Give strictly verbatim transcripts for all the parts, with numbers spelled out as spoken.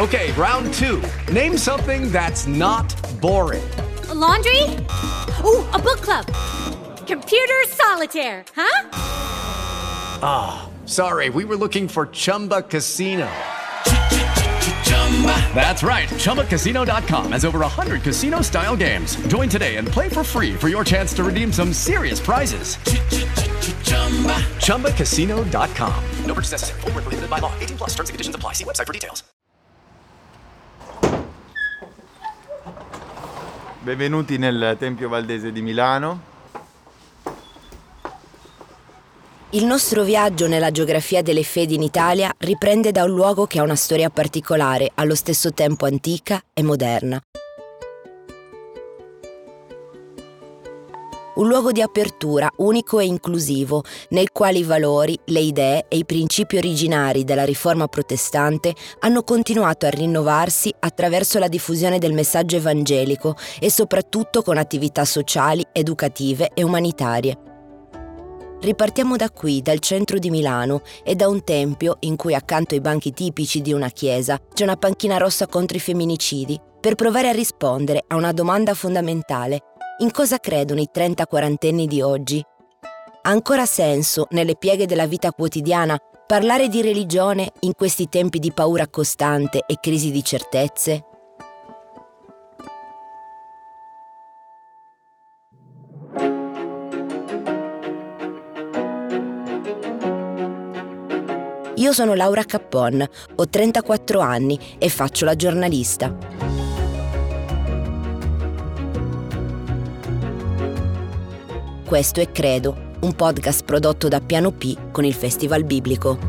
Okay, round two. Name something that's not boring. A laundry? Ooh, a book club. Computer solitaire, huh? Ah, oh, sorry, we were looking for Chumba Casino. That's right, Chumba Casino dot com has over one hundred casino-style games. Join today and play for free for your chance to redeem some serious prizes. Chumba Casino dot com. No purchase necessary. Void where prohibited by law. eighteen plus terms and conditions apply. See website for details. Benvenuti nel Tempio Valdese di Milano. Il nostro viaggio nella geografia delle fedi in Italia riprende da un luogo che ha una storia particolare, allo stesso tempo antica e moderna. Un luogo di apertura unico e inclusivo, nel quale i valori, le idee e i principi originari della riforma protestante hanno continuato a rinnovarsi attraverso la diffusione del messaggio evangelico e soprattutto con attività sociali, educative e umanitarie. Ripartiamo da qui, dal centro di Milano, e da un tempio in cui accanto ai banchi tipici di una chiesa c'è una panchina rossa contro i femminicidi, per provare a rispondere a una domanda fondamentale: in cosa credono i trenta quarantenni di oggi? Ha ancora senso, nelle pieghe della vita quotidiana, parlare di religione in questi tempi di paura costante e crisi di certezze? Io sono Laura Cappon, ho trentaquattro anni e faccio la giornalista. Questo è Credo, un podcast prodotto da Piano P con il Festival Biblico.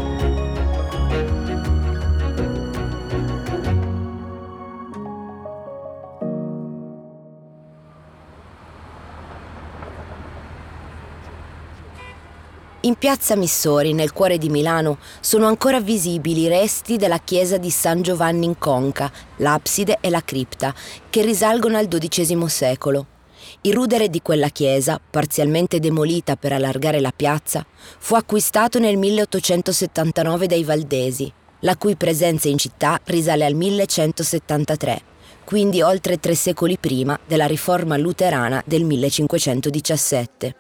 In piazza Missori, nel cuore di Milano, sono ancora visibili i resti della chiesa di San Giovanni in Conca, l'abside e la cripta, che risalgono al dodicesimo secolo. Il rudere di quella chiesa, parzialmente demolita per allargare la piazza, fu acquistato nel milleottocentosettantanove dai Valdesi, la cui presenza in città risale al millecentosettantatré, quindi oltre tre secoli prima della riforma luterana del millecinquecentodiciassette.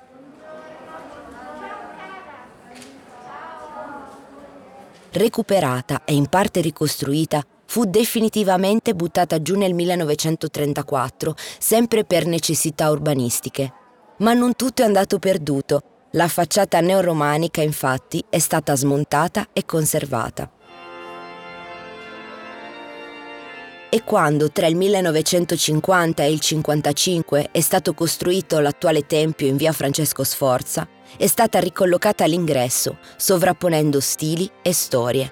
Recuperata e in parte ricostruita, fu definitivamente buttata giù nel millenovecentotrentaquattro, sempre per necessità urbanistiche. Ma non tutto è andato perduto. La facciata neoromanica, infatti, è stata smontata e conservata. E quando tra il millenovecentocinquanta e il cinquantacinque è stato costruito l'attuale tempio in via Francesco Sforza, è stata ricollocata all'ingresso, sovrapponendo stili e storie.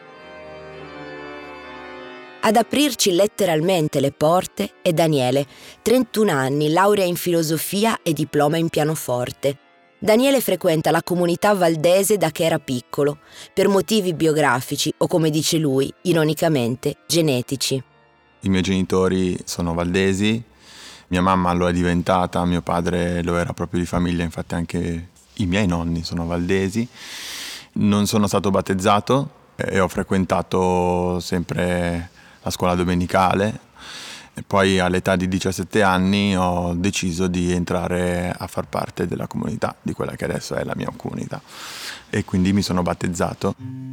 Ad aprirci letteralmente le porte è Daniele, trentuno anni, laurea in filosofia e diploma in pianoforte. Daniele frequenta la comunità valdese da che era piccolo, per motivi biografici o, come dice lui, ironicamente, genetici. I miei genitori sono valdesi, mia mamma lo è diventata, mio padre lo era proprio di famiglia, infatti anche i miei nonni sono valdesi. Non sono stato battezzato e ho frequentato sempre la scuola domenicale e poi all'età di diciassette anni ho deciso di entrare a far parte della comunità, di quella che adesso è la mia comunità, e quindi mi sono battezzato.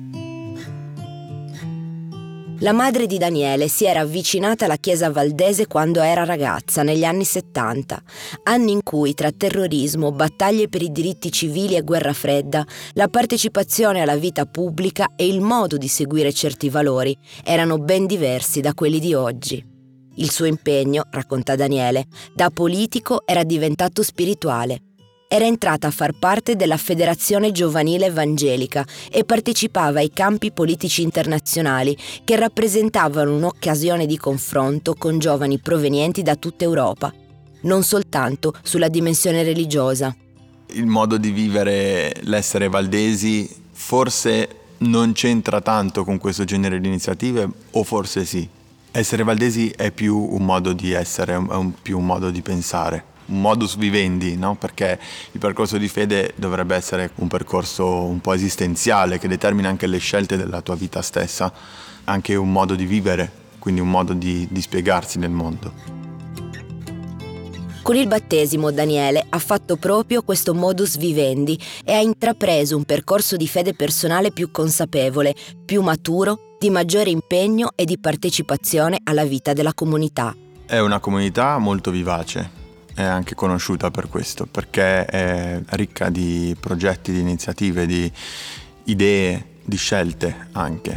La madre di Daniele si era avvicinata alla chiesa valdese quando era ragazza, negli anni settanta, anni in cui tra terrorismo, battaglie per i diritti civili e guerra fredda, la partecipazione alla vita pubblica e il modo di seguire certi valori erano ben diversi da quelli di oggi. Il suo impegno, racconta Daniele, da politico era diventato spirituale. Era entrata a far parte della Federazione Giovanile Evangelica e partecipava ai campi politici internazionali che rappresentavano un'occasione di confronto con giovani provenienti da tutta Europa, non soltanto sulla dimensione religiosa. Il modo di vivere l'essere valdesi forse non c'entra tanto con questo genere di iniziative, o forse sì. Essere valdesi è più un modo di essere, è un, più un modo di pensare. un modus vivendi, no? Perché il percorso di fede dovrebbe essere un percorso un po' esistenziale che determina anche le scelte della tua vita stessa, anche un modo di vivere, quindi un modo di, di spiegarsi nel mondo. Con il battesimo Daniele ha fatto proprio questo modus vivendi e ha intrapreso un percorso di fede personale più consapevole, più maturo, di maggiore impegno e di partecipazione alla vita della comunità. È una comunità molto vivace, è anche conosciuta per questo, perché è ricca di progetti, di iniziative, di idee, di scelte anche.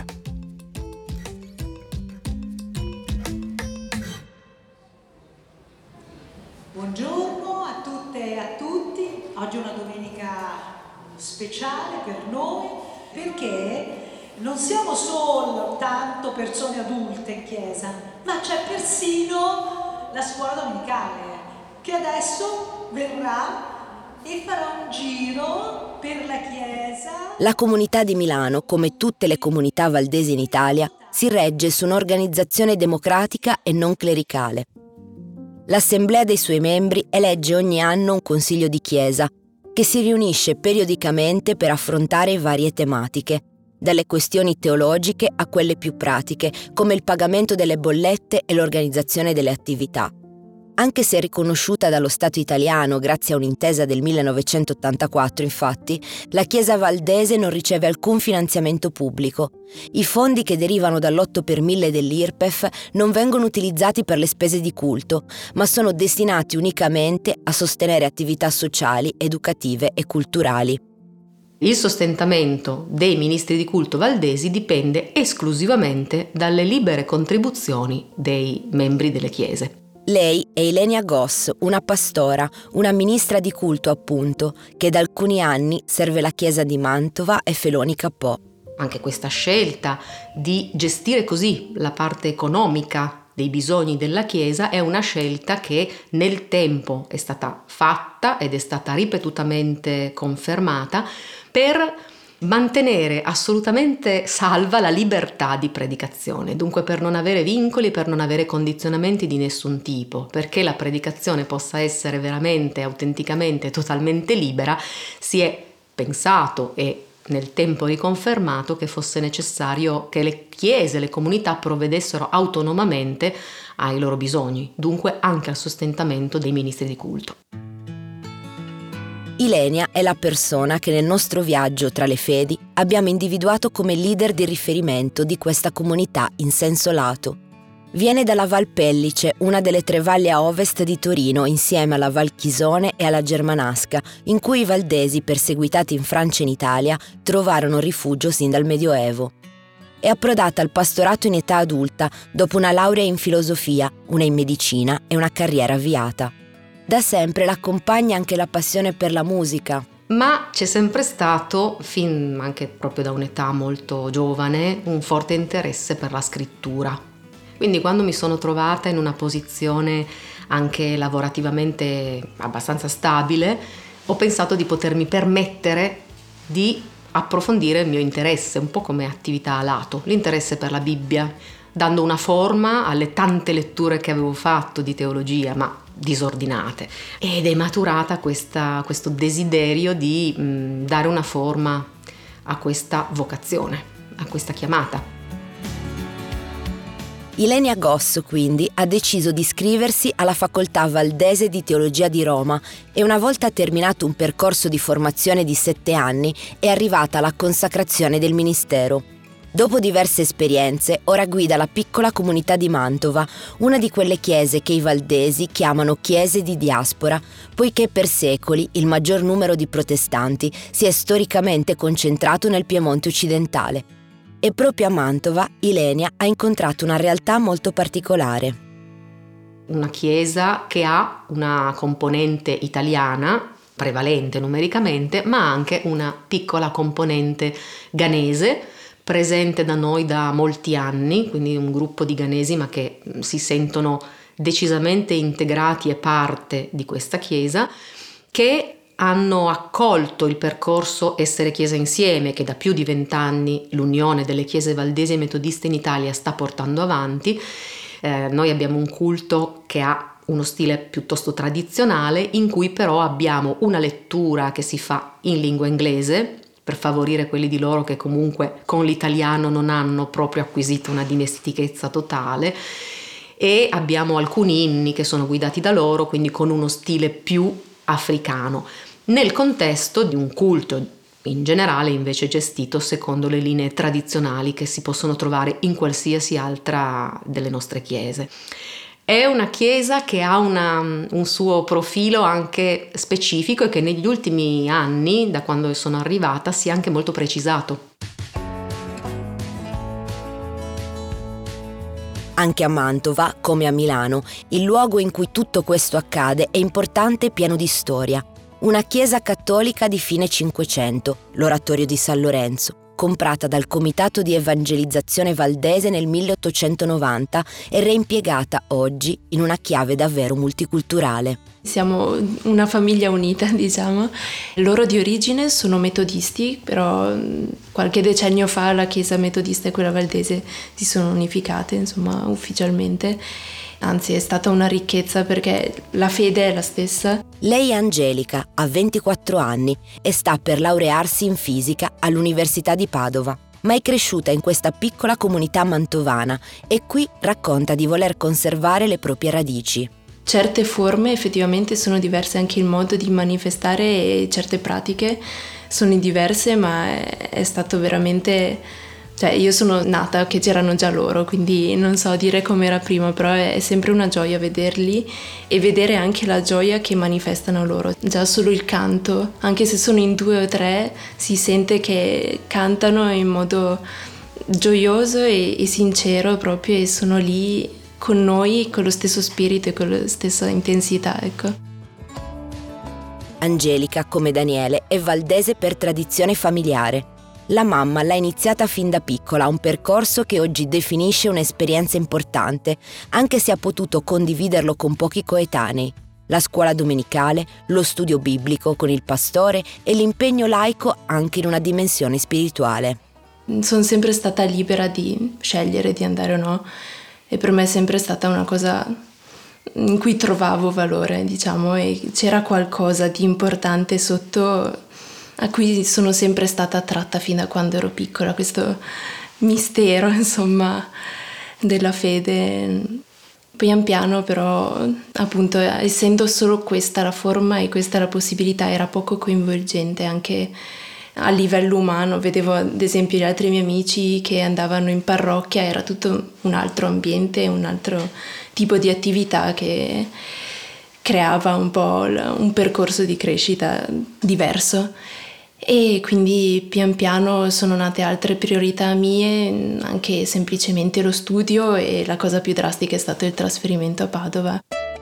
Buongiorno a tutte e a tutti, oggi è una domenica speciale per noi perché non siamo soltanto persone adulte in chiesa, ma c'è persino la scuola domenicale che adesso verrà e farà un giro per la chiesa. La comunità di Milano, come tutte le comunità valdesi in Italia, si regge su un'organizzazione democratica e non clericale. L'assemblea dei suoi membri elegge ogni anno un consiglio di chiesa che si riunisce periodicamente per affrontare varie tematiche, dalle questioni teologiche a quelle più pratiche, come il pagamento delle bollette e l'organizzazione delle attività. Anche se riconosciuta dallo Stato italiano grazie a un'intesa del millenovecentottantaquattro, infatti, la Chiesa valdese non riceve alcun finanziamento pubblico. I fondi che derivano dall'otto per mille dell'I R P E F non vengono utilizzati per le spese di culto, ma sono destinati unicamente a sostenere attività sociali, educative e culturali. Il sostentamento dei ministri di culto valdesi dipende esclusivamente dalle libere contribuzioni dei membri delle chiese. Lei è Ilenia Goss, una pastora, una ministra di culto appunto, che da alcuni anni serve la chiesa di Mantova e Feloni Cappò. Anche questa scelta di gestire così la parte economica dei bisogni della chiesa è una scelta che nel tempo è stata fatta ed è stata ripetutamente confermata per mantenere assolutamente salva la libertà di predicazione, dunque per non avere vincoli, per non avere condizionamenti di nessun tipo, perché la predicazione possa essere veramente, autenticamente, totalmente libera, si è pensato e nel tempo riconfermato che fosse necessario che le chiese, le comunità provvedessero autonomamente ai loro bisogni, dunque anche al sostentamento dei ministri di culto. Ilenia è la persona che nel nostro viaggio tra le fedi abbiamo individuato come leader di riferimento di questa comunità in senso lato. Viene dalla Val Pellice, una delle tre valli a ovest di Torino, insieme alla Val Chisone e alla Germanasca, in cui i valdesi perseguitati in Francia e in Italia trovarono rifugio sin dal Medioevo. È approdata al pastorato in età adulta dopo una laurea in filosofia, una in medicina e una carriera avviata. Da sempre l'accompagna anche la passione per la musica. Ma c'è sempre stato, fin anche proprio da un'età molto giovane, un forte interesse per la scrittura. Quindi quando mi sono trovata in una posizione anche lavorativamente abbastanza stabile, ho pensato di potermi permettere di approfondire il mio interesse, un po' come attività a lato, l'interesse per la Bibbia, dando una forma alle tante letture che avevo fatto di teologia, ma disordinate. Ed è maturata questa, questo desiderio di mh, dare una forma a questa vocazione, a questa chiamata. Ilenia Goss, quindi, ha deciso di iscriversi alla Facoltà Valdese di Teologia di Roma e una volta terminato un percorso di formazione di sette anni è arrivata alla consacrazione del ministero. Dopo diverse esperienze, ora guida la piccola comunità di Mantova, una di quelle chiese che i valdesi chiamano chiese di diaspora, poiché per secoli il maggior numero di protestanti si è storicamente concentrato nel Piemonte occidentale. E proprio a Mantova, Ilenia ha incontrato una realtà molto particolare. Una chiesa che ha una componente italiana, prevalente numericamente, ma anche una piccola componente ghanese, presente da noi da molti anni, quindi un gruppo di ghanesi ma che si sentono decisamente integrati e parte di questa chiesa, che hanno accolto il percorso Essere Chiesa Insieme, che da più di vent'anni l'Unione delle Chiese Valdesi e Metodiste in Italia sta portando avanti. Eh, noi abbiamo un culto che ha uno stile piuttosto tradizionale in cui però abbiamo una lettura che si fa in lingua inglese per favorire quelli di loro che comunque con l'italiano non hanno proprio acquisito una dimestichezza totale, e abbiamo alcuni inni che sono guidati da loro, quindi con uno stile più africano, nel contesto di un culto in generale invece gestito secondo le linee tradizionali che si possono trovare in qualsiasi altra delle nostre chiese. È una chiesa che ha una, un suo profilo anche specifico e che negli ultimi anni, da quando sono arrivata, si è anche molto precisato. Anche a Mantova, come a Milano, il luogo in cui tutto questo accade è importante e pieno di storia. Una chiesa cattolica di fine Cinquecento, l'Oratorio di San Lorenzo, comprata dal Comitato di Evangelizzazione Valdese nel milleottocentonovanta e reimpiegata oggi in una chiave davvero multiculturale. Siamo una famiglia unita, diciamo. Loro di origine sono metodisti, però qualche decennio fa la chiesa metodista e quella valdese si sono unificate, insomma, ufficialmente. Anzi, è stata una ricchezza perché la fede è la stessa. Lei è Angelica, ha ventiquattro anni e sta per laurearsi in fisica all'Università di Padova, ma è cresciuta in questa piccola comunità mantovana e qui racconta di voler conservare le proprie radici. Certe forme effettivamente sono diverse, anche il modo di manifestare e certe pratiche sono diverse, ma è, è stato veramente... Cioè, io sono nata che c'erano già loro, quindi non so dire com'era prima, però è sempre una gioia vederli e vedere anche la gioia che manifestano loro. Già solo il canto, anche se sono in due o tre, si sente che cantano in modo gioioso e, e sincero proprio, e sono lì con noi con lo stesso spirito e con la stessa intensità, ecco. Angelica, come Daniele, è valdese per tradizione familiare. La mamma l'ha iniziata fin da piccola, un percorso che oggi definisce un'esperienza importante, anche se ha potuto condividerlo con pochi coetanei. La scuola domenicale, lo studio biblico con il pastore e l'impegno laico anche in una dimensione spirituale. Sono sempre stata libera di scegliere di andare o no, e per me è sempre stata una cosa in cui trovavo valore, diciamo, e c'era qualcosa di importante sotto a cui sono sempre stata attratta fin da quando ero piccola, questo mistero, insomma, della fede. Pian piano però, appunto, essendo solo questa la forma e questa la possibilità, era poco coinvolgente anche a livello umano. Vedevo ad esempio gli altri miei amici che andavano in parrocchia, era tutto un altro ambiente, un altro tipo di attività che creava un po' un percorso di crescita diverso. E quindi pian piano sono nate altre priorità mie, anche semplicemente lo studio, e la cosa più drastica è stato il trasferimento a Padova.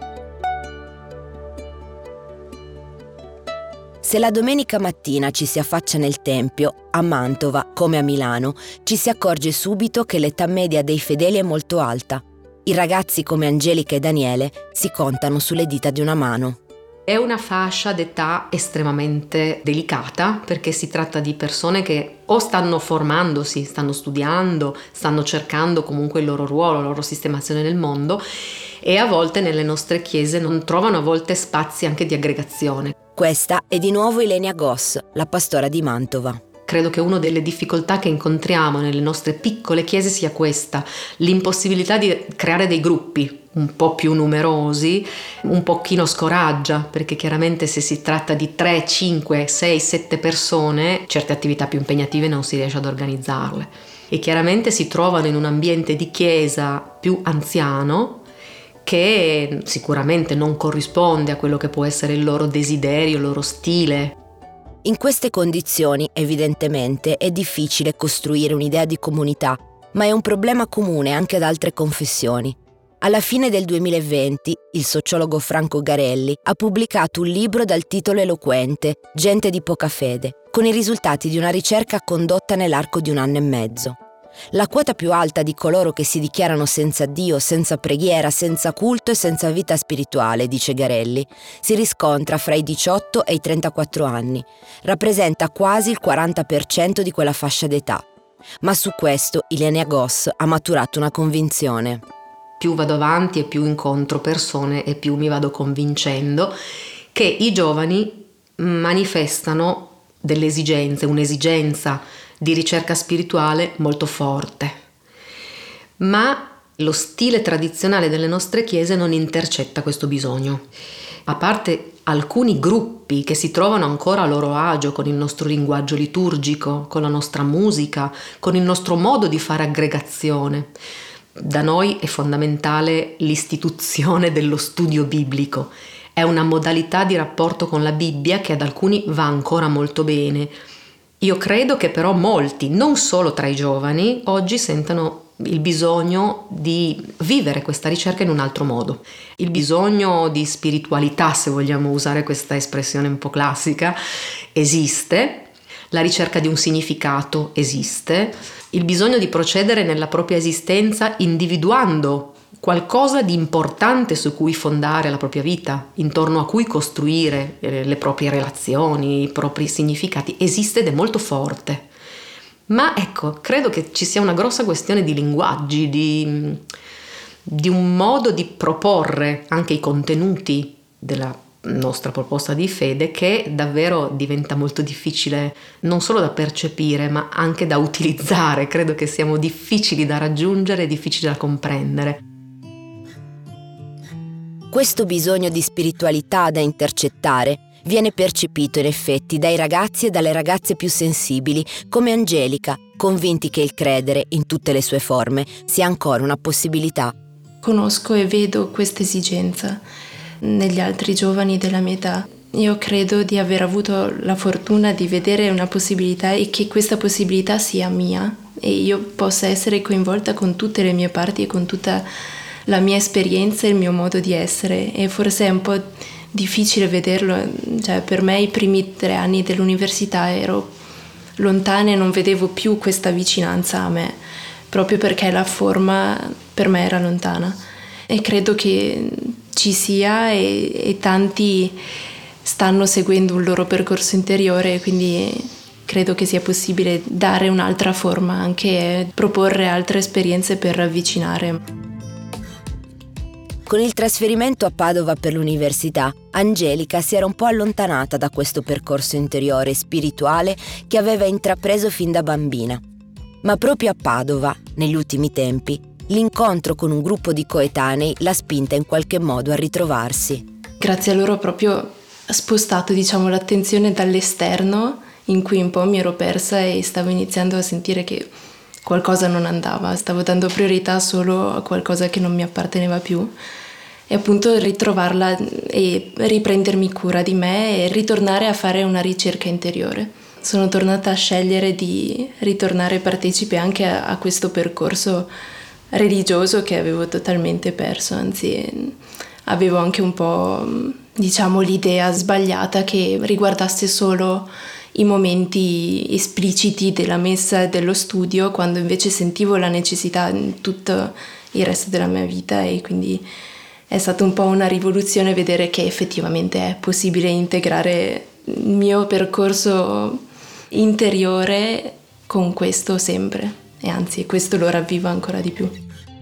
Se la domenica mattina ci si affaccia nel tempio, a Mantova, come a Milano, ci si accorge subito che l'età media dei fedeli è molto alta. I ragazzi come Angelica e Daniele si contano sulle dita di una mano. È una fascia d'età estremamente delicata, perché si tratta di persone che o stanno formandosi, stanno studiando, stanno cercando comunque il loro ruolo, la loro sistemazione nel mondo, e a volte nelle nostre chiese non trovano a volte spazi anche di aggregazione. Questa è di nuovo Ilenia Goss, la pastora di Mantova. Credo che una delle difficoltà che incontriamo nelle nostre piccole chiese sia questa, l'impossibilità di creare dei gruppi un po' più numerosi. Un pochino scoraggia, perché chiaramente se si tratta di tre, cinque, sei, sette persone, certe attività più impegnative non si riesce ad organizzarle, e chiaramente si trovano in un ambiente di chiesa più anziano che sicuramente non corrisponde a quello che può essere il loro desiderio, il loro stile. In queste condizioni, evidentemente, è difficile costruire un'idea di comunità, ma è un problema comune anche ad altre confessioni. Alla fine del duemilaventi, il sociologo Franco Garelli ha pubblicato un libro dal titolo eloquente Gente di poca fede, con i risultati di una ricerca condotta nell'arco di un anno e mezzo. La quota più alta di coloro che si dichiarano senza Dio, senza preghiera, senza culto e senza vita spirituale, dice Garelli, si riscontra fra i diciotto e i trentaquattro anni. Rappresenta quasi il quaranta per cento di quella fascia d'età. Ma su questo Ilenia Goss ha maturato una convinzione. più vado avanti e più incontro persone e più mi vado convincendo che i giovani manifestano delle esigenze, un'esigenza di ricerca spirituale molto forte. Ma lo stile tradizionale delle nostre chiese non intercetta questo bisogno. A parte alcuni gruppi che si trovano ancora a loro agio con il nostro linguaggio liturgico, con la nostra musica, con il nostro modo di fare aggregazione. Da noi è fondamentale l'istituzione dello studio biblico. È una modalità di rapporto con la Bibbia che ad alcuni va ancora molto bene. Io credo che però molti, non solo tra i giovani, oggi sentano il bisogno di vivere questa ricerca in un altro modo. Il bisogno di spiritualità, se vogliamo usare questa espressione un po' classica, esiste. La ricerca di un significato esiste. Il bisogno di procedere nella propria esistenza individuando qualcosa di importante su cui fondare la propria vita, intorno a cui costruire le proprie relazioni, i propri significati, esiste ed è molto forte. Ma ecco, credo che ci sia una grossa questione di linguaggi, di, di un modo di proporre anche i contenuti della nostra proposta di fede che davvero diventa molto difficile non solo da percepire ma anche da utilizzare. Credo che siamo difficili da raggiungere e difficili da comprendere. Questo bisogno di spiritualità da intercettare viene percepito in effetti dai ragazzi e dalle ragazze più sensibili, come Angelica, convinti che il credere, in tutte le sue forme, sia ancora una possibilità. Conosco e vedo questa esigenza negli altri giovani della mia età. Io credo di aver avuto la fortuna di vedere una possibilità e che questa possibilità sia mia e io possa essere coinvolta con tutte le mie parti e con tutta la mia esperienza e il mio modo di essere, e forse è un po' difficile vederlo, cioè per me i primi tre anni dell'università ero lontana e non vedevo più questa vicinanza a me, proprio perché la forma per me era lontana, e credo che ci sia e, e tanti stanno seguendo un loro percorso interiore, quindi credo che sia possibile dare un'altra forma, anche proporre altre esperienze per avvicinare. Con il trasferimento a Padova per l'università, Angelica si era un po' allontanata da questo percorso interiore e spirituale che aveva intrapreso fin da bambina. Ma proprio a Padova, negli ultimi tempi, l'incontro con un gruppo di coetanei l'ha spinta in qualche modo a ritrovarsi. Grazie a loro ho proprio spostato, diciamo, l'attenzione dall'esterno, in cui un po' mi ero persa e stavo iniziando a sentire che qualcosa non andava, stavo dando priorità solo a qualcosa che non mi apparteneva più, e appunto ritrovarla e riprendermi cura di me e ritornare a fare una ricerca interiore. Sono tornata a scegliere di ritornare partecipe anche a, a questo percorso religioso che avevo totalmente perso, anzi avevo anche un po', diciamo, l'idea sbagliata che riguardasse solo i momenti espliciti della messa e dello studio, quando invece sentivo la necessità in tutto il resto della mia vita, e quindi è stata un po' una rivoluzione vedere che effettivamente è possibile integrare il mio percorso interiore con questo sempre, e anzi questo lo ravviva ancora di più.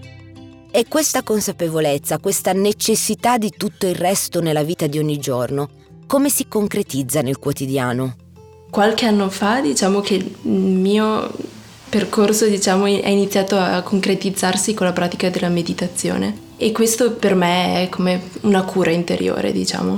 E questa consapevolezza, questa necessità di tutto il resto nella vita di ogni giorno, come si concretizza nel quotidiano? Qualche anno fa, diciamo che il mio percorso, diciamo, è iniziato a concretizzarsi con la pratica della meditazione, e questo per me è come una cura interiore, diciamo,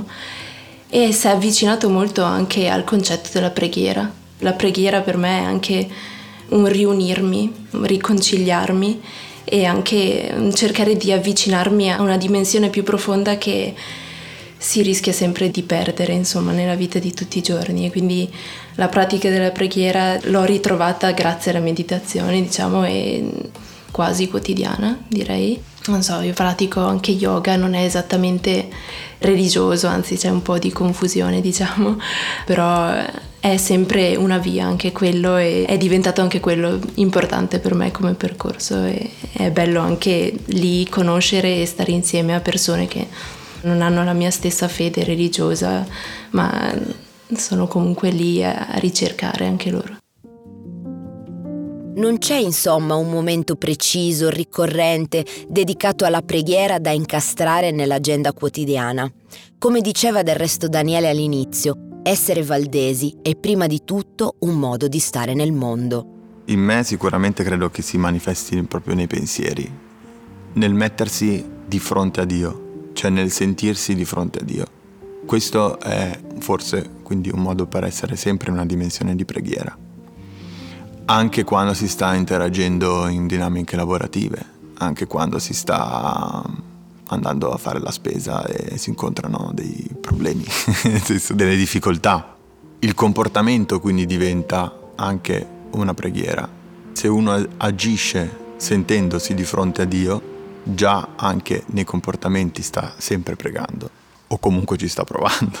e si è avvicinato molto anche al concetto della preghiera. La preghiera per me è anche un riunirmi, un riconciliarmi, e anche cercare di avvicinarmi a una dimensione più profonda che si rischia sempre di perdere, insomma, nella vita di tutti i giorni. E quindi la pratica della preghiera l'ho ritrovata grazie alla meditazione, diciamo, e quasi quotidiana, direi. Non so, io pratico anche yoga, non è esattamente religioso, anzi c'è un po' di confusione, diciamo, però è sempre una via anche quello, e è diventato anche quello importante per me come percorso, e è bello anche lì conoscere e stare insieme a persone che non hanno la mia stessa fede religiosa, ma sono comunque lì a ricercare anche loro. Non c'è insomma un momento preciso, ricorrente, dedicato alla preghiera da incastrare nell'agenda quotidiana. Come diceva del resto Daniele all'inizio, essere valdesi è prima di tutto un modo di stare nel mondo. In me sicuramente credo che si manifesti proprio nei pensieri, nel mettersi di fronte a Dio, cioè nel sentirsi di fronte a Dio. Questo è forse quindi un modo per essere sempre in una dimensione di preghiera. Anche quando si sta interagendo in dinamiche lavorative, anche quando si sta andando a fare la spesa e si incontrano dei problemi, delle difficoltà. Il comportamento quindi diventa anche una preghiera. Se uno agisce sentendosi di fronte a Dio, già anche nei comportamenti sta sempre pregando, o comunque ci sta provando.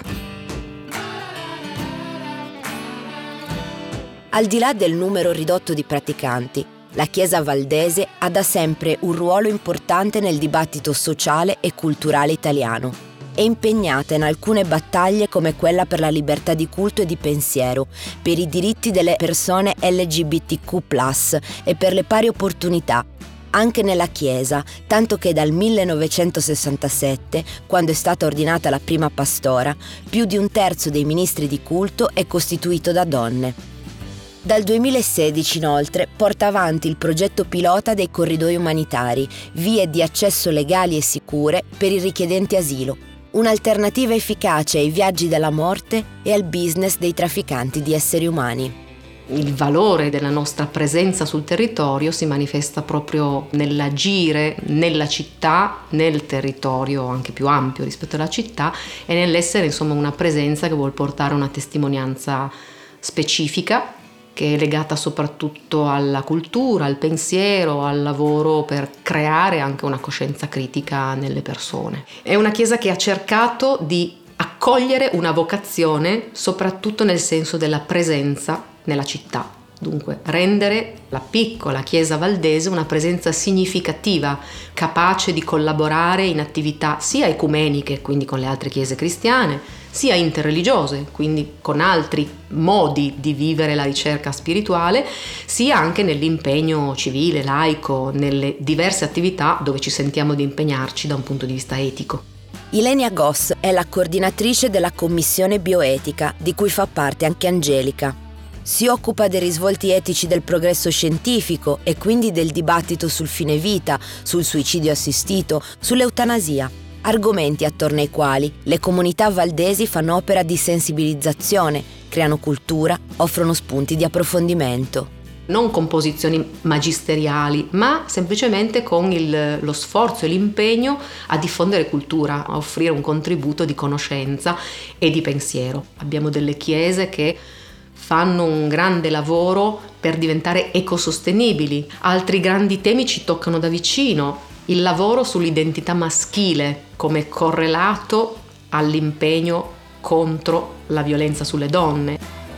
Al di là del numero ridotto di praticanti, la Chiesa valdese ha da sempre un ruolo importante nel dibattito sociale e culturale italiano. È impegnata in alcune battaglie come quella per la libertà di culto e di pensiero, per i diritti delle persone L G B T Q plus, e per le pari opportunità, anche nella Chiesa, tanto che dal millenovecentosessantasette, quando è stata ordinata la prima pastora, più di un terzo dei ministri di culto è costituito da donne. Dal duemilasedici, inoltre, porta avanti il progetto pilota dei corridoi umanitari, vie di accesso legali e sicure per i richiedenti asilo, un'alternativa efficace ai viaggi della morte e al business dei trafficanti di esseri umani. Il valore della nostra presenza sul territorio si manifesta proprio nell'agire nella città, nel territorio anche più ampio rispetto alla città, e nell'essere insomma una presenza che vuol portare una testimonianza specifica, che è legata soprattutto alla cultura, al pensiero, al lavoro per creare anche una coscienza critica nelle persone. È una chiesa che ha cercato di accogliere una vocazione soprattutto nel senso della presenza nella città. Dunque, rendere la piccola chiesa valdese una presenza significativa, capace di collaborare in attività sia ecumeniche, quindi con le altre chiese cristiane, sia interreligiose, quindi con altri modi di vivere la ricerca spirituale, sia anche nell'impegno civile, laico, nelle diverse attività dove ci sentiamo di impegnarci da un punto di vista etico. Ilenia Goss è la coordinatrice della Commissione Bioetica, di cui fa parte anche Angelica. Si occupa dei risvolti etici del progresso scientifico e quindi del dibattito sul fine vita, sul suicidio assistito, sull'eutanasia, argomenti attorno ai quali le comunità valdesi fanno opera di sensibilizzazione, creano cultura, offrono spunti di approfondimento. Non con posizioni magisteriali, ma semplicemente con il, lo sforzo e l'impegno a diffondere cultura, a offrire un contributo di conoscenza e di pensiero. Abbiamo delle chiese che fanno un grande lavoro per diventare ecosostenibili. Altri grandi temi ci toccano da vicino. Il lavoro sull'identità maschile come correlato all'impegno contro la violenza sulle donne.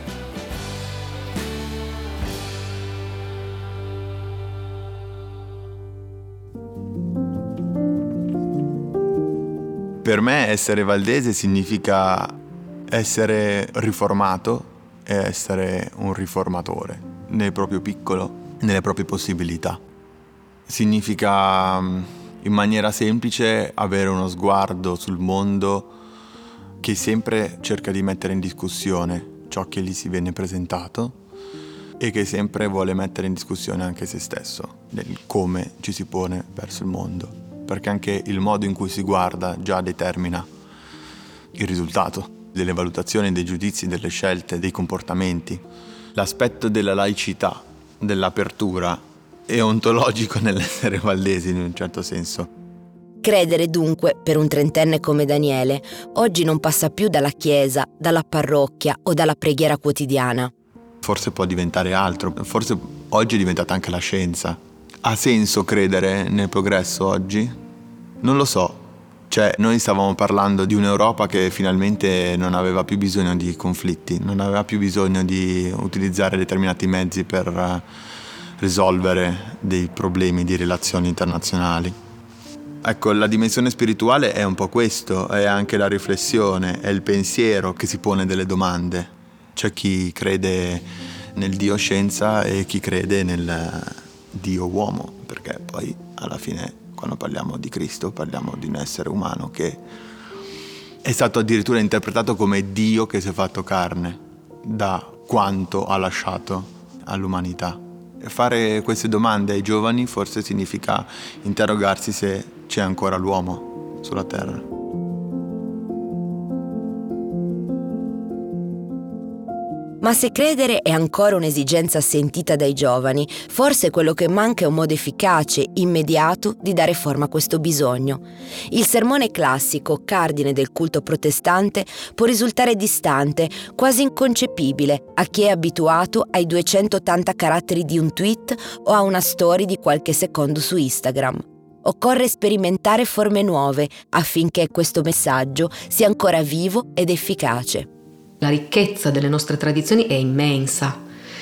Per me essere valdese significa essere riformato e essere un riformatore nel proprio piccolo, nelle proprie possibilità. Significa in maniera semplice avere uno sguardo sul mondo che sempre cerca di mettere in discussione ciò che gli si viene presentato e che sempre vuole mettere in discussione anche se stesso, del come ci si pone verso il mondo, perché anche il modo in cui si guarda già determina il risultato delle valutazioni, dei giudizi, delle scelte, dei comportamenti. L'aspetto della laicità, dell'apertura, è ontologico nell'essere valdesi in un certo senso. Credere dunque, per un trentenne come Daniele, oggi non passa più dalla chiesa, dalla parrocchia o dalla preghiera quotidiana. Forse può diventare altro, forse oggi è diventata anche la scienza. Ha senso credere nel progresso oggi? Non lo so. Cioè, noi stavamo parlando di un'Europa che finalmente non aveva più bisogno di conflitti, non aveva più bisogno di utilizzare determinati mezzi per risolvere dei problemi di relazioni internazionali. Ecco, la dimensione spirituale è un po' questo, è anche la riflessione, è il pensiero che si pone delle domande. C'è chi crede nel Dio scienza e chi crede nel Dio uomo, perché poi alla fine quando parliamo di Cristo parliamo di un essere umano che è stato addirittura interpretato come Dio che si è fatto carne da quanto ha lasciato all'umanità. E fare queste domande ai giovani forse significa interrogarsi se c'è ancora l'uomo sulla terra. Ma se credere è ancora un'esigenza sentita dai giovani, forse quello che manca è un modo efficace, immediato, di dare forma a questo bisogno. Il sermone classico, cardine del culto protestante, può risultare distante, quasi inconcepibile, a chi è abituato ai duecentottanta caratteri di un tweet o a una story di qualche secondo su Instagram. Occorre sperimentare forme nuove affinché questo messaggio sia ancora vivo ed efficace. La ricchezza delle nostre tradizioni è immensa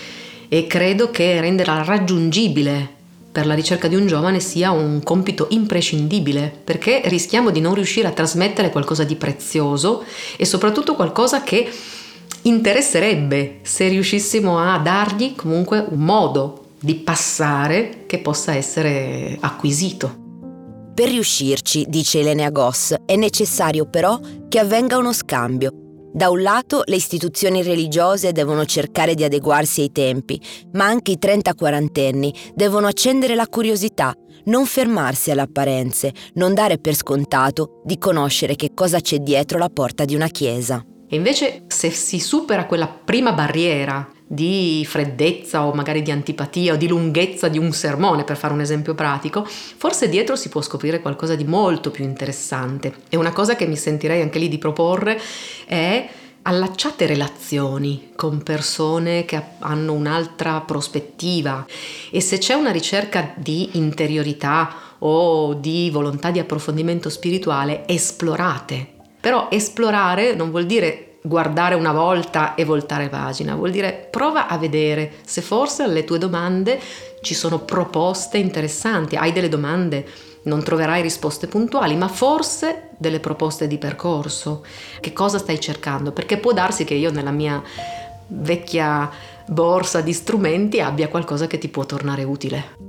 e credo che renderla raggiungibile per la ricerca di un giovane sia un compito imprescindibile, perché rischiamo di non riuscire a trasmettere qualcosa di prezioso e soprattutto qualcosa che interesserebbe se riuscissimo a dargli comunque un modo di passare che possa essere acquisito. Per riuscirci, dice Ilenia Goss, è necessario però che avvenga uno scambio. Da un lato le istituzioni religiose devono cercare di adeguarsi ai tempi, ma anche i trenta-quarantenni devono accendere la curiosità, non fermarsi alle apparenze, non dare per scontato di conoscere che cosa c'è dietro la porta di una chiesa. E invece se si supera quella prima barriera di freddezza o magari di antipatia o di lunghezza di un sermone, per fare un esempio pratico, forse dietro si può scoprire qualcosa di molto più interessante. E una cosa che mi sentirei anche lì di proporre è: allacciate relazioni con persone che hanno un'altra prospettiva, e se c'è una ricerca di interiorità o di volontà di approfondimento spirituale, esplorate. Però esplorare non vuol dire guardare una volta e voltare pagina, vuol dire prova a vedere se forse alle tue domande ci sono proposte interessanti. Hai delle domande, non troverai risposte puntuali, ma forse delle proposte di percorso. Che cosa stai cercando? Perché può darsi che io nella mia vecchia borsa di strumenti abbia qualcosa che ti può tornare utile.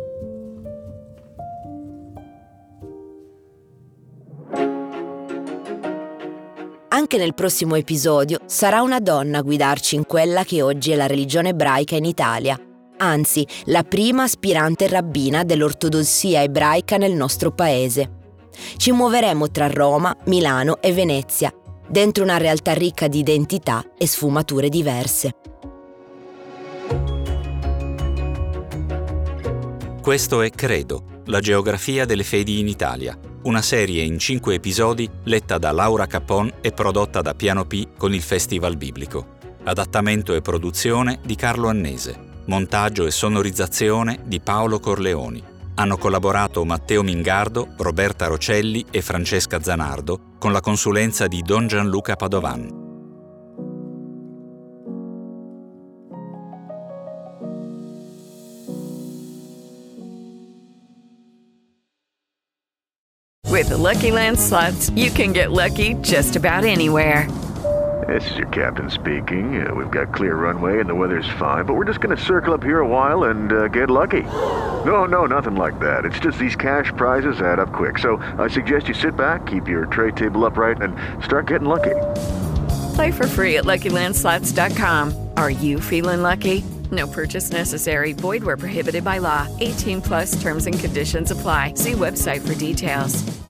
Anche nel prossimo episodio sarà una donna a guidarci in quella che oggi è la religione ebraica in Italia, anzi la prima aspirante rabbina dell'ortodossia ebraica nel nostro paese. Ci muoveremo tra Roma, Milano e Venezia, dentro una realtà ricca di identità e sfumature diverse. Questo è Credo, la geografia delle fedi in Italia. Una serie in cinque episodi letta da Laura Capon e prodotta da Piano P con il Festival Biblico. Adattamento e produzione di Carlo Annese. Montaggio e sonorizzazione di Paolo Corleoni. Hanno collaborato Matteo Mingardo, Roberta Rocelli e Francesca Zanardo con la consulenza di Don Gianluca Padovan. With the Lucky Land Slots, you can get lucky just about anywhere. This is your captain speaking. Uh, we've got clear runway and the weather's fine, but we're just going to circle up here a while and uh, get lucky. No, no, nothing like that. It's just these cash prizes add up quick. So I suggest you sit back, keep your tray table upright, and start getting lucky. Play for free at Lucky Land Slots dot com. Are you feeling lucky? No purchase necessary. Void where prohibited by law. eighteen plus terms and conditions apply. See website for details.